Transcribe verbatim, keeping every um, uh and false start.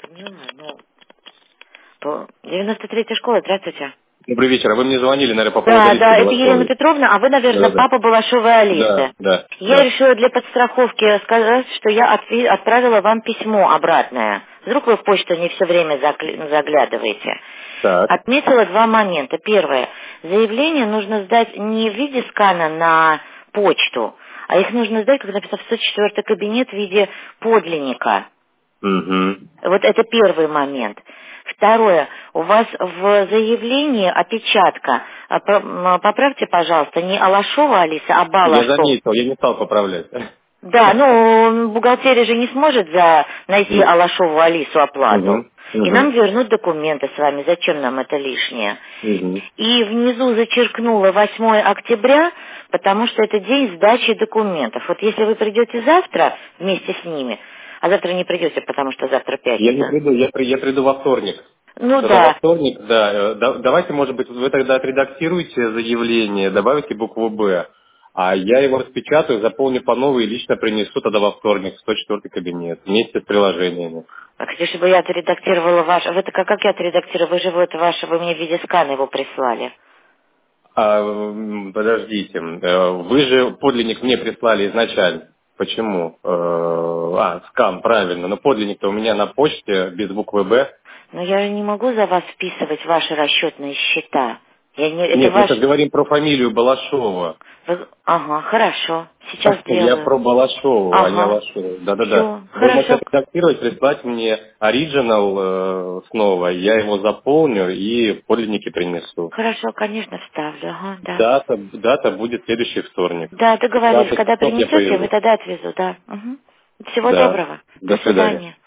Поняла, ну... по- девяносто третья школа, здравствуйте. Добрый вечер. А вы мне звонили, наверное, по поводу Да, Алисы да, это Елена Балашовой. Петровна, а вы, наверное, Да, да. папа Балашовой Алисы. Да, да, Я да. решила для подстраховки сказать, что я отви- отправила вам письмо обратное. Вдруг вы в почту не все время закли- заглядываете. Так. Отметила два момента. Первое. Заявление нужно сдать не в виде скана на почту, а их нужно сдать, как написано, в сто четвёртый кабинет в виде подлинника. Угу. Вот это первый момент. Второе. У вас в заявлении опечатка. А, по- м, Поправьте, пожалуйста, не Алашова Алиса, а Я Балашова. заметил, я не стал поправлять. Да, ну, бухгалтерия же не сможет за найти Алашову Алису оплату. Угу. И нам Угу. вернуть документы с вами. Зачем нам это лишнее? Угу. И внизу зачеркнула восьмое октября, потому что это день сдачи документов. Вот если вы придете завтра вместе с ними, а завтра не придете, потому что завтра Я не пятница. приду, я, при- я приду во вторник. Ну Тогда во да, вторник, да. э, да- Давайте, может быть, вы тогда отредактируете заявление, добавите букву «Б», а я его распечатаю, заполню по новой и лично принесу тогда во вторник в сто четвёртый кабинет вместе с приложениями. а где же бы я отредактировала ваше... Вы так, а как я отредактировала? Вы же вот ваше, вы мне в виде скана его прислали. А, м, подождите, э, вы же подлинник мне прислали изначально. Почему? Э, А, скан, правильно, но подлинник-то у меня на почте без буквы «Б». Но я же не могу за вас вписывать ваши расчетные счета. Я не... Это Нет, мы ваш... сейчас говорим про фамилию Балашова. Вы- Ага, хорошо. Сейчас Я сделаю. про Балашову, а не Ага. Алашову. Да-да-да. Все, Вы можете хорошо. отредактировать, прислать мне оригинал э, снова. Я его заполню и подлинники принесу. Хорошо, конечно, вставлю. Ага, да. Дата, дата будет следующий вторник. Да, В договорились. пятнадцать Когда часов я принесете, вы появлюсь. тогда отвезу, да. Угу. Всего Да. доброго. До До свидания. свидания.